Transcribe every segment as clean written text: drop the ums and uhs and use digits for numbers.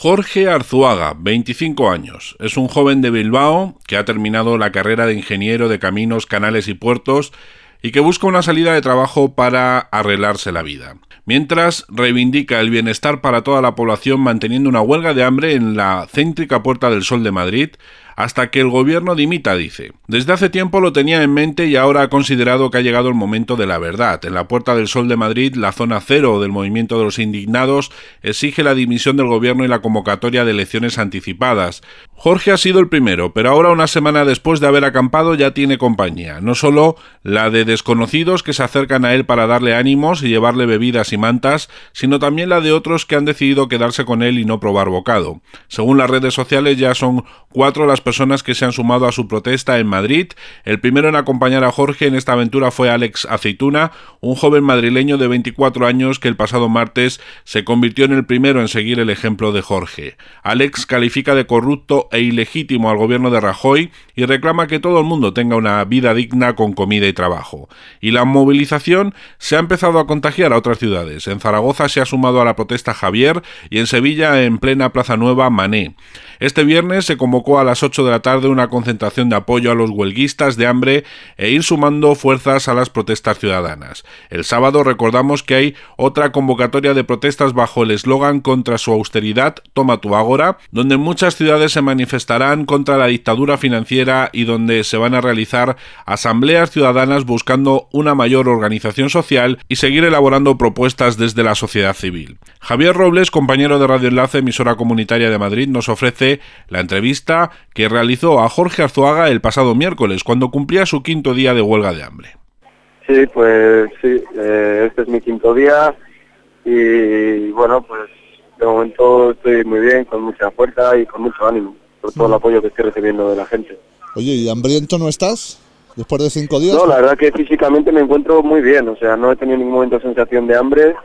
Jorge Arzuaga, 25 años. Es un joven de Bilbao que ha terminado la carrera de ingeniero de caminos, canales y puertos y que busca una salida de trabajo para arreglarse la vida. Mientras reivindica el bienestar para toda la población manteniendo una huelga de hambre en la céntrica Puerta del Sol de Madrid, hasta que el gobierno dimita, dice. Desde hace tiempo lo tenía en mente y ahora ha considerado que ha llegado el momento de la verdad. En la Puerta del Sol de Madrid, la zona cero del movimiento de los indignados exige la dimisión del gobierno y la convocatoria de elecciones anticipadas. Jorge ha sido el primero, pero ahora, una semana después de haber acampado, ya tiene compañía. No solo la de desconocidos que se acercan a él para darle ánimos y llevarle bebidas y mantas, sino también la de otros que han decidido quedarse con él y no probar bocado. Según las redes sociales, ya son 4 las personas que se han sumado a su protesta en Madrid. El primero en acompañar a Jorge en esta aventura fue Alex Aceituna, un joven madrileño de 24 años que el pasado martes se convirtió en el primero en seguir el ejemplo de Jorge. Alex califica de corrupto e ilegítimo al gobierno de Rajoy y reclama que todo el mundo tenga una vida digna con comida y trabajo. Y la movilización se ha empezado a contagiar a otras ciudades. En Zaragoza se ha sumado a la protesta Javier y en Sevilla, en plena Plaza Nueva, Mané. Este viernes se convocó a las 8 de la tarde una concentración de apoyo a los huelguistas de hambre e ir sumando fuerzas a las protestas ciudadanas. El sábado recordamos que hay otra convocatoria de protestas bajo el eslogan contra su austeridad, toma tu ágora, donde en muchas ciudades se manifestarán contra la dictadura financiera y donde se van a realizar asambleas ciudadanas buscando una mayor organización social y seguir elaborando propuestas desde la sociedad civil. Javier Robles, compañero de Radio Enlace, emisora comunitaria de Madrid, nos ofrece la entrevista que realizó a Jorge Arzuaga el pasado miércoles, cuando cumplía su 5º día de huelga de hambre. Sí, pues sí, este es mi 5º día y bueno, pues de momento estoy muy bien, con mucha fuerza y con mucho ánimo, por todo el apoyo que estoy recibiendo de la gente. Oye, ¿y hambriento no estás después de 5 días? No, la verdad que físicamente me encuentro muy bien, o sea, no he tenido en ningún momento sensación de hambre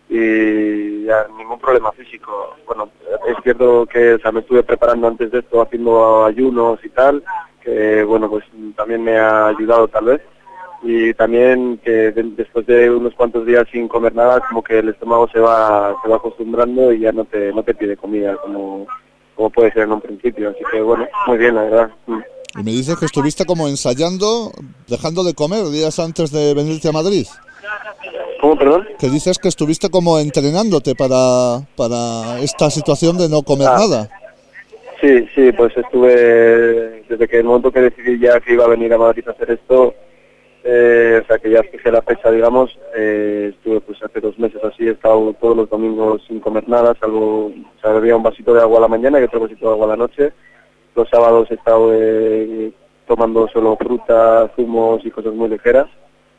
y ya, ningún problema físico. Bueno, es cierto que, o sea, me estuve preparando antes de esto, haciendo ayunos y tal, que bueno, pues también me ha ayudado tal vez. Y también que después de unos cuantos días sin comer nada, como que el estómago se va acostumbrando y ya no te pide comida como puede ser en un principio. Así que bueno, muy bien, la verdad. Y me dices que estuviste como ensayando, dejando de comer días antes de venirte a Madrid. ¿Cómo, perdón? Que dices que estuviste como entrenándote para esta situación de no comer nada. Sí, pues estuve, desde que el momento que decidí ya que iba a venir a Madrid a hacer esto, o sea que ya fijé la fecha, digamos, estuve pues hace 2 meses así, he estado todos los domingos sin comer nada, salvo, o sea, bebía un vasito de agua a la mañana y otro vasito de agua a la noche. Los sábados he estado tomando solo fruta, zumos y cosas muy ligeras.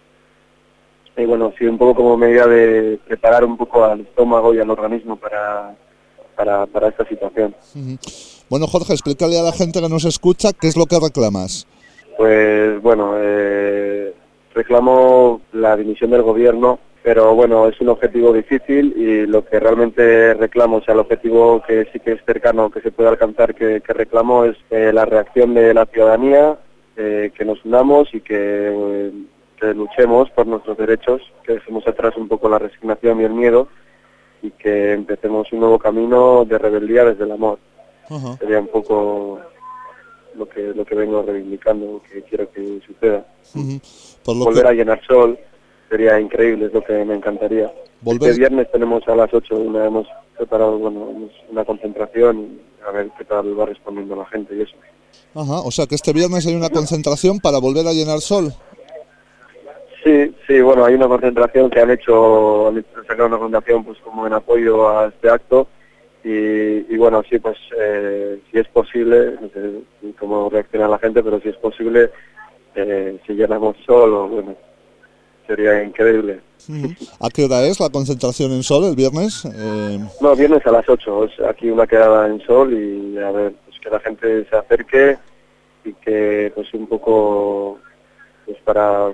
Y bueno, sí, un poco como medida de preparar un poco al estómago y al organismo para esta situación. Bueno, Jorge, explícale a la gente que nos escucha qué es lo que reclamas. Pues bueno, reclamo la dimisión del gobierno, pero bueno, es un objetivo difícil y lo que realmente reclamo, o sea, el objetivo que sí que es cercano, que se puede alcanzar, que reclamo es la reacción de la ciudadanía, que nos unamos y que luchemos por nuestros derechos, que dejemos atrás un poco la resignación y el miedo y que empecemos un nuevo camino de rebeldía desde el amor. Sería un poco lo que vengo reivindicando, que quiero que suceda. Volver a llenar sol sería increíble, es lo que me encantaría. Este viernes tenemos a las 8 hemos preparado una concentración y a ver qué tal va respondiendo la gente y eso. O sea que este viernes hay una concentración para volver a llenar sol. Sí, bueno, hay una concentración que han sacado una concentración pues como en apoyo a este acto y bueno, sí, pues si es posible, no sé cómo reacciona la gente, pero si es posible, si llenamos sol, bueno, sería increíble. ¿A qué hora es la concentración en sol el viernes? No, viernes a las 8, es aquí una quedada en sol y a ver, pues que la gente se acerque y que pues un poco pues para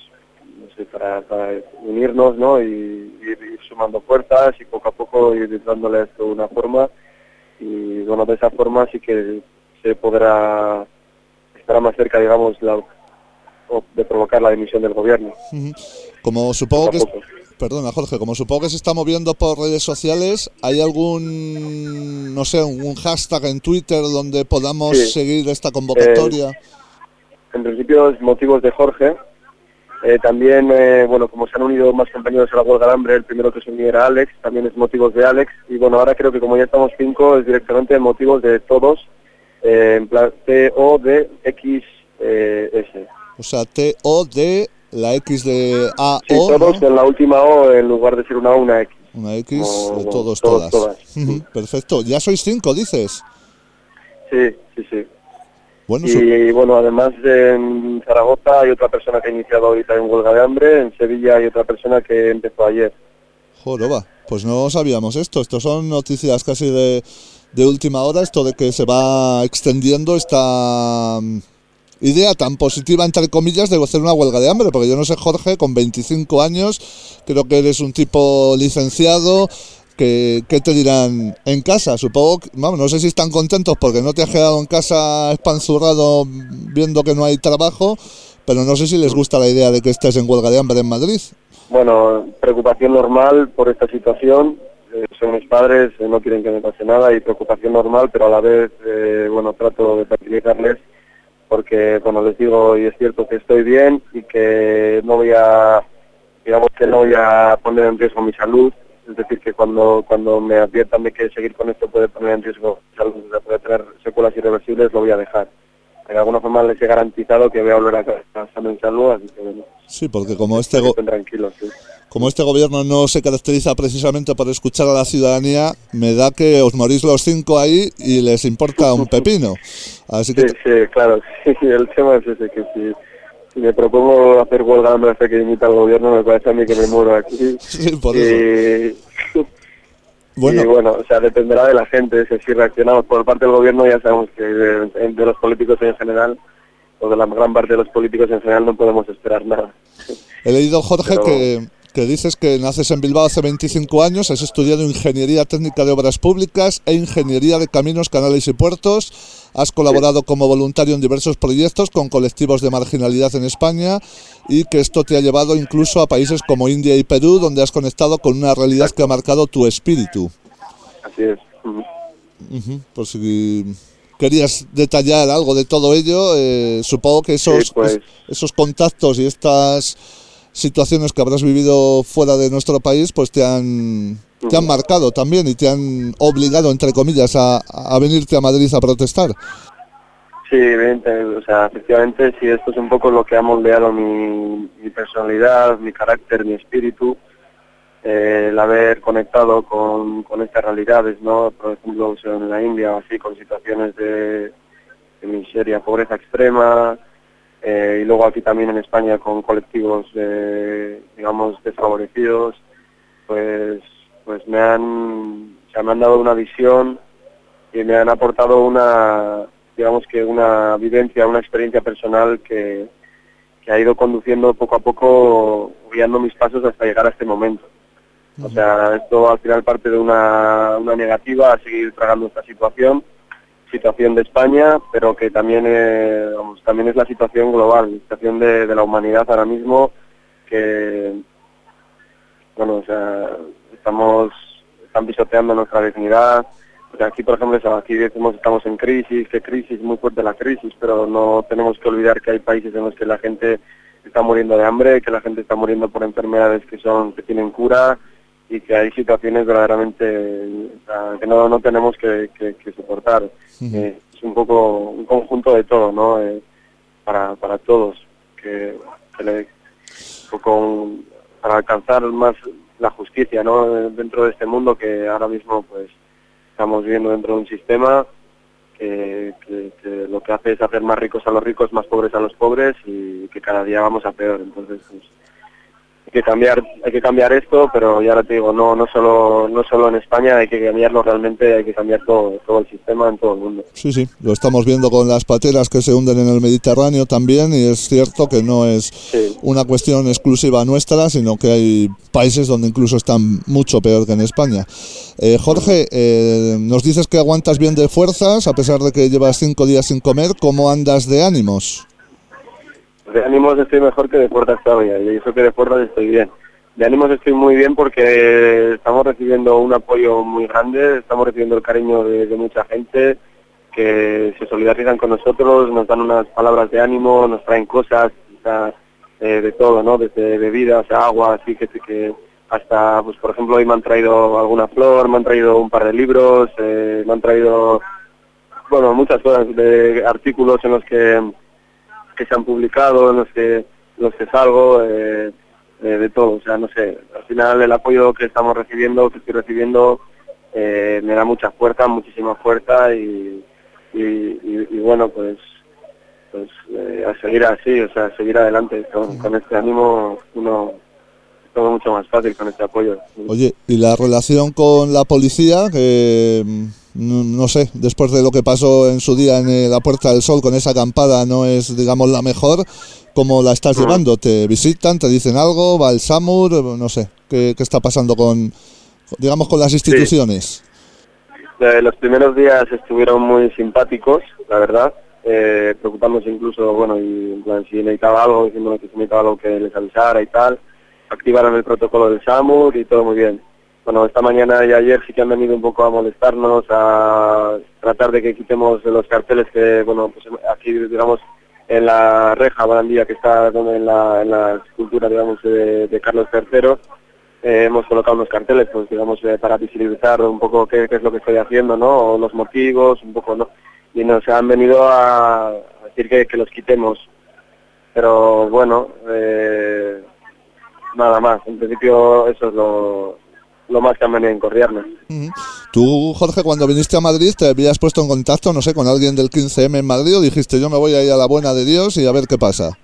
unirnos, ¿no? Y ir sumando fuerzas y poco a poco ir dándole a esto una forma y bueno, de esa forma sí que se podrá estar más cerca, digamos, de provocar la dimisión del gobierno. Como supongo Perdona, Jorge, como supongo que se está moviendo por redes sociales, ¿hay algún, no sé, un hashtag en Twitter donde podamos seguir esta convocatoria? En principio es motivos de Jorge. También, bueno, como se han unido más compañeros a la huelga de hambre, el primero que se unió era Alex, también es motivos de Alex. Y bueno, ahora creo que como ya estamos 5, es directamente motivos de todos, en plan TODXS. O sea, TOD, la X de A, Sí, O, todos, ¿no? con la última O, en lugar de ser una O, una X. Una X Como, de todos, todas. Perfecto. Ya sois 5, dices. Sí. Bueno, Y bueno, además en Zaragoza hay otra persona que ha iniciado ahorita en huelga de hambre, en Sevilla hay otra persona que empezó ayer. joroba, pues no sabíamos esto. Estos son noticias casi de última hora, esto de que se va extendiendo esta idea tan positiva, entre comillas, de hacer una huelga de hambre, porque yo no sé, Jorge, con 25 años, creo que eres un tipo licenciado. ¿Qué te dirán en casa? Supongo que, vamos, no sé si están contentos porque no te has quedado en casa espanzurrado viendo que no hay trabajo, pero no sé si les gusta la idea de que estés en huelga de hambre en Madrid. Bueno, preocupación normal por esta situación. Son mis padres, no quieren que me pase nada y preocupación normal, pero a la vez, bueno, trato de tranquilizarles porque, bueno, les digo, y es cierto que estoy bien y que no voy a, digamos que no voy a poner en riesgo mi salud. Es decir, que cuando me adviertan de que seguir con esto puede poner en riesgo mi salud, o sea, puede tener secuelas irreversibles, lo voy a dejar. De alguna forma les he garantizado que voy a volver a casa sano en salud, así que bueno. Sí, porque como tranquilos, sí. Como este gobierno no se caracteriza precisamente por escuchar a la ciudadanía, me da que os morís los 5 ahí y les importa un pepino. Así que sí, claro, sí, el tema es ese, que si me propongo hacer huelga de hambre hasta que imita al gobierno, me parece a mí que me muero aquí. Sí, por eso. Bueno. Y bueno, o sea, dependerá de la gente, si reaccionamos por parte del gobierno, ya sabemos que de los políticos en general, o de la gran parte de los políticos en general, no podemos esperar nada. He leído, Jorge, que dices que naces en Bilbao hace 25 años, has estudiado Ingeniería Técnica de Obras Públicas e Ingeniería de Caminos, Canales y Puertos, has colaborado como voluntario en diversos proyectos con colectivos de marginalidad en España y que esto te ha llevado incluso a países como India y Perú, donde has conectado con una realidad que ha marcado tu espíritu. Así es. Pues si querías detallar algo de todo ello, supongo que esos contactos y estas situaciones que habrás vivido fuera de nuestro país pues te han marcado también y te han obligado, entre comillas, a venirte a Madrid a protestar. Sí, evidentemente, o sea, efectivamente, sí, esto es un poco lo que ha moldeado mi personalidad, mi carácter, mi espíritu, el haber conectado con estas realidades, ¿no? Por ejemplo, en la India o así, con situaciones de miseria, pobreza extrema, y luego aquí también en España con colectivos, digamos, desfavorecidos, pues me han dado una visión y me han aportado una vivencia, una experiencia personal que ha ido conduciendo poco a poco, guiando mis pasos hasta llegar a este momento. O sea, esto al final parte de una negativa a seguir tragando esta situación de España, pero que también también es la situación global, la situación de la humanidad ahora mismo, que bueno, o sea, están pisoteando nuestra dignidad. O sea, aquí por ejemplo, aquí decimos estamos en crisis, que crisis, muy fuerte la crisis, pero no tenemos que olvidar que hay países en los que la gente está muriendo de hambre, que la gente está muriendo por enfermedades que tienen cura, y que hay situaciones verdaderamente que no tenemos que soportar. Es un poco un conjunto de todo, ¿no? Para todos, un poco para alcanzar más la justicia, ¿no? Dentro de este mundo que ahora mismo pues estamos viviendo dentro de un sistema que lo que hace es hacer más ricos a los ricos, más pobres a los pobres, y que cada día vamos a peor. Entonces pues, hay que cambiar esto, pero ya ahora te digo, no solo en España, hay que cambiarlo realmente, hay que cambiar todo el sistema en todo el mundo. Sí, lo estamos viendo con las pateras que se hunden en el Mediterráneo también, y es cierto que no es una cuestión exclusiva nuestra, sino que hay países donde incluso están mucho peor que en España. Jorge, nos dices que aguantas bien de fuerzas, a pesar de que llevas 5 días sin comer. ¿Cómo andas de ánimos? De ánimos estoy mejor que de fuerzas todavía, y eso que de fuerzas estoy bien. De ánimos estoy muy bien porque estamos recibiendo un apoyo muy grande, estamos recibiendo el cariño de mucha gente que se solidarizan con nosotros, nos dan unas palabras de ánimo, nos traen cosas, o sea, de todo, ¿no? Desde bebidas, agua, así que hasta, pues por ejemplo, hoy me han traído alguna flor, me han traído un par de libros, me han traído, bueno, muchas cosas, de artículos en los que se han publicado, en los que salgo, de todo, o sea, no sé, al final el apoyo que estamos recibiendo, que estoy recibiendo, me da mucha fuerza, muchísima fuerza y bueno, pues a seguir así, o sea, a seguir adelante con este ánimo, uno todo mucho más fácil con este apoyo. Oye, ¿y la relación con la policía? Que no sé, después de lo que pasó en su día en la Puerta del Sol con esa acampada, no es, digamos, la mejor. ¿Cómo la estás llevando? ¿Te visitan? ¿Te dicen algo? ¿Va el SAMUR? No sé, ¿qué está pasando con, digamos, con las instituciones? Sí. Los primeros días estuvieron muy simpáticos, la verdad, preocupándose incluso, bueno, y en plan, si necesitaba algo, diciéndome que si necesitaba algo que les avisara y tal. Activaron el protocolo del SAMUR y todo muy bien. Bueno, esta mañana y ayer sí que han venido un poco a molestarnos, a tratar de que quitemos los carteles que, bueno, pues aquí, digamos, en la reja barandilla que está en la escultura, digamos, de Carlos III, hemos colocado unos carteles, pues, digamos, para visibilizar un poco qué es lo que estoy haciendo, ¿no? O los motivos, un poco, ¿no? Y nos han venido a decir que los quitemos. Pero, bueno, nada más, en principio eso es lo más que han venido a encorriarnos. Tú, Jorge, cuando viniste a Madrid, ¿te habías puesto en contacto, no sé, con alguien del 15M en Madrid o dijiste yo me voy a ir a la buena de Dios y a ver qué pasa?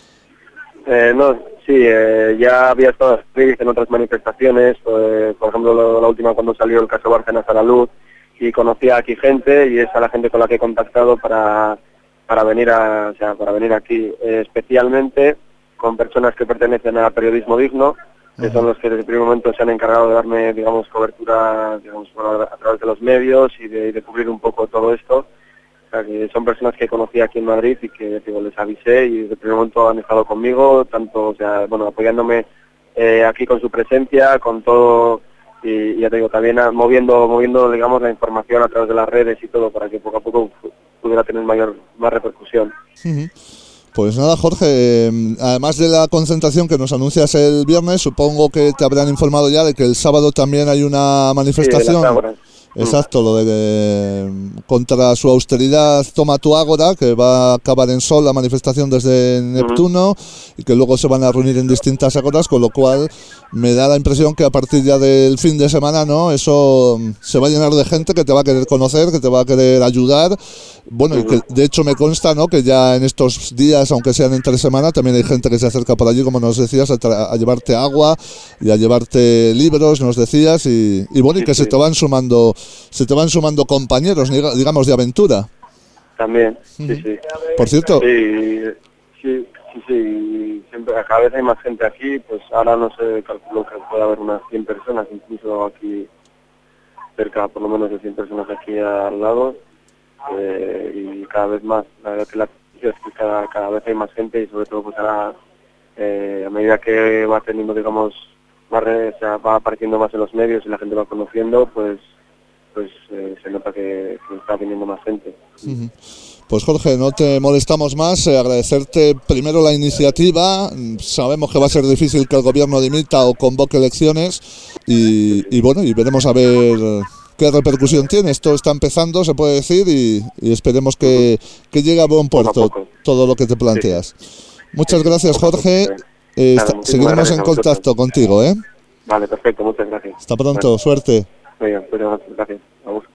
No, sí, ya había estado en otras manifestaciones, por ejemplo la última cuando salió el caso Bárcenas a la luz, y conocía aquí gente y es a la gente con la que he contactado para venir para venir aquí, especialmente con personas que pertenecen a Periodismo Digno, que son los que desde el primer momento se han encargado de darme, digamos, cobertura, digamos, a través de los medios y de cubrir un poco todo esto. O sea, que son personas que conocí aquí en Madrid y que, digo, les avisé y desde el primer momento han estado conmigo, tanto, o sea, bueno, apoyándome aquí con su presencia, con todo, y ya te digo, también moviendo, digamos, la información a través de las redes y todo para que poco a poco pudiera tener más repercusión. Pues nada, Jorge, además de la concentración que nos anuncias el viernes, supongo que te habrán informado ya de que el sábado también hay una manifestación. Sí, exacto, lo de contra su austeridad toma tu ágora, que va a acabar en Sol la manifestación desde Neptuno y que luego se van a reunir en distintas ágoras, con lo cual me da la impresión que a partir ya del fin de semana, ¿no? Eso se va a llenar de gente que te va a querer conocer, que te va a querer ayudar. Bueno, y que de hecho me consta, ¿no?, que ya en estos días, aunque sean entre semana, también hay gente que se acerca por allí, como nos decías, a llevarte agua y a llevarte libros, nos decías, y bueno, y que se te van sumando compañeros, digamos, de aventura. También, sí. Por cierto. Sí. Siempre, cada vez hay más gente aquí, pues ahora no sé, calculo que puede haber unas 100 personas, incluso aquí, cerca por lo menos de 100 personas aquí al lado. Y cada vez más, la verdad que es que cada vez hay más gente y sobre todo pues ahora a medida que va teniendo, digamos, va apareciendo más en los medios y la gente va conociendo, pues se nota que está viniendo más gente. Pues Jorge, no te molestamos más, agradecerte primero la iniciativa. Sabemos que va a ser difícil que el gobierno dimita o convoque elecciones y bueno, y veremos a ver qué repercusión tiene. Esto está empezando, se puede decir, y esperemos que llegue a buen puerto todo lo que te planteas. Muchas gracias, Jorge. Seguiremos en contacto contigo, ¿eh? Vale, perfecto, muchas gracias. Hasta pronto, suerte. Venga, gracias.